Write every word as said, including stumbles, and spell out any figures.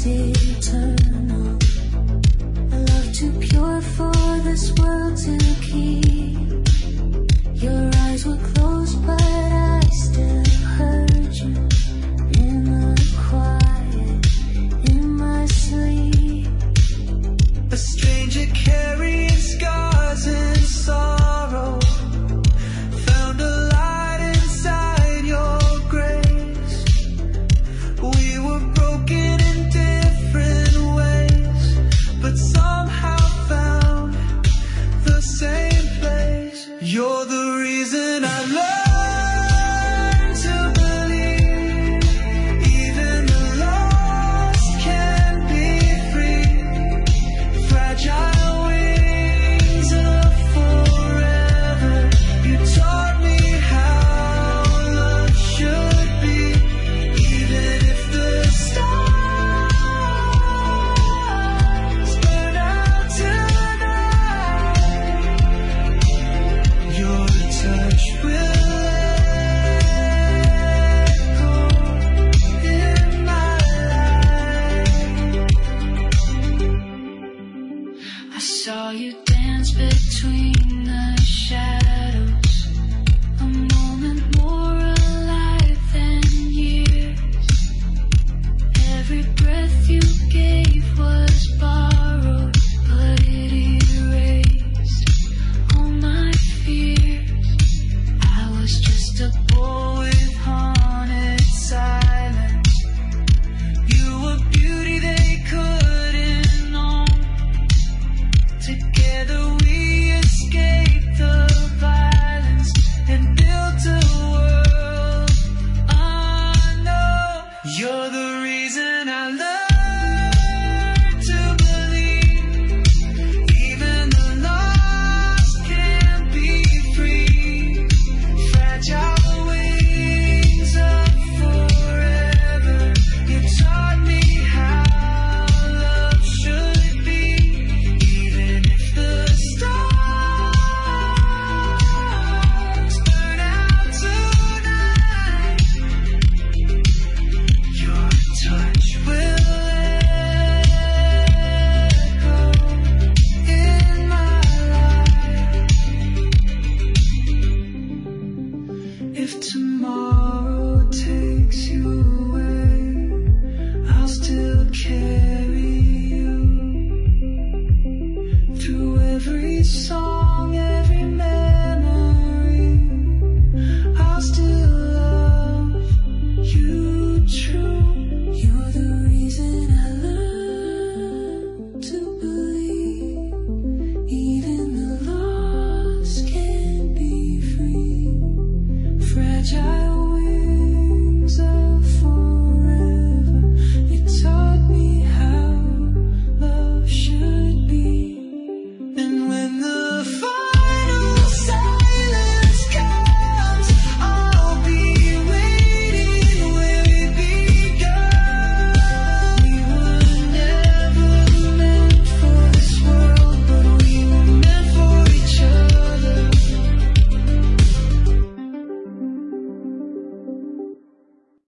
eternal. A love too pure for this world to keep. Your eyes were closed, but I still heard you in the quiet, in my sleep. A stranger carrying scars and sorrow found a light inside your grace. We were broken in different ways, but somehow found the same place. You're the reason I learned to believe even the lost can be free. Fragile wings of forever. You taught me how love should be. Even if the stars burn out tonight, your touch will echo in my life. I saw you dance between the shadows, a moment more alive than years. Every breath you gave was borrowed, but it erased all my fears. I was just a boy with haunted silence. You were beauty they couldn't own. Together we escaped the violence and built a world unknown. You're the reason I learned to believe even the lost can be free. Fragile wings of forever. You taught me how love should be. Even if the stars burn out tonight, your touch will echo in my life. If tomorrow takes you